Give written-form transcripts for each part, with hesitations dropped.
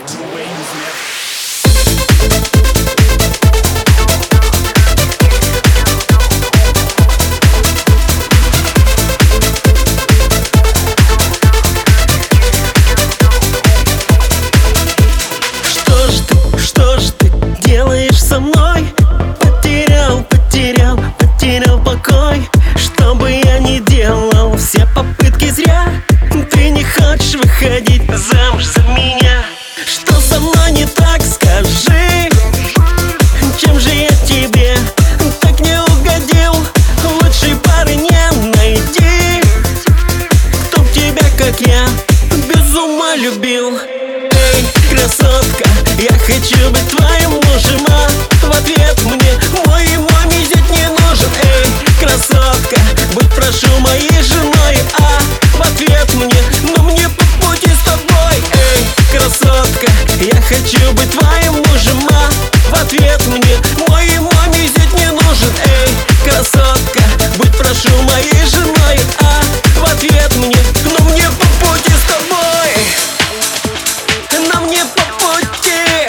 Что ж ты делаешь со мной? Потерял покой. Что бы я ни делал, все попытки зря. Ты не хочешь выходить замуж за меня. Что со мной не так, скажи? Чем же я тебе так не угодил? Лучшей пары не найти, кто б тебя, как я, без ума любил. Эй, красотка, я хочу быть твоим мужем, а в ответ мне мой зять не нужен. Эй, красотка, будь, прошу, моей женой, а в ответ мне, но мне по пути с тобой. Эй, красотка, я хочу быть твоим мужем, а в ответ мне мой зять не нужен. Эй, красотка, будь, прошу, моей женой, а в ответ мне, но мне по пути с тобой. На мне по пути,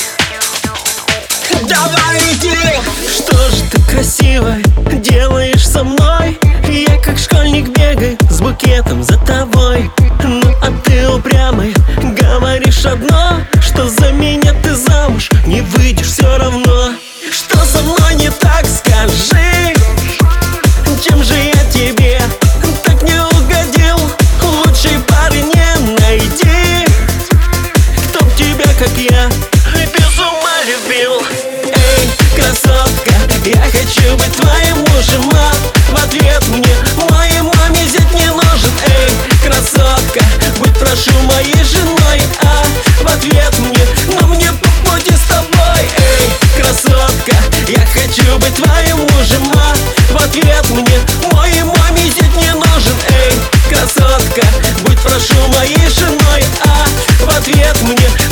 давай иди. Что же ты красивой делаешь со мной? Я как школьник бегаю с букетом за тобой. Ну а ты упрямый, говоришь одно, что за меня ты замуж не выйдешь все равно. Что со мной не так, скажи? Чем же я тебе так не угодил? Лучшей пары не найти, кто б тебя, как я, без ума любил. Эй, красотка, я хочу быть твоим мужем, а в ответ мне мой зять не нужен. Эй, красотка, будь, прошу, моей женой, а в ответ мне, но мне по пути с тобой. Эй, красотка, я хочу быть твоим мужем, а в ответ мне мой зять не нужен. Эй, красотка, будь, прошу, моей женой, а в ответ мне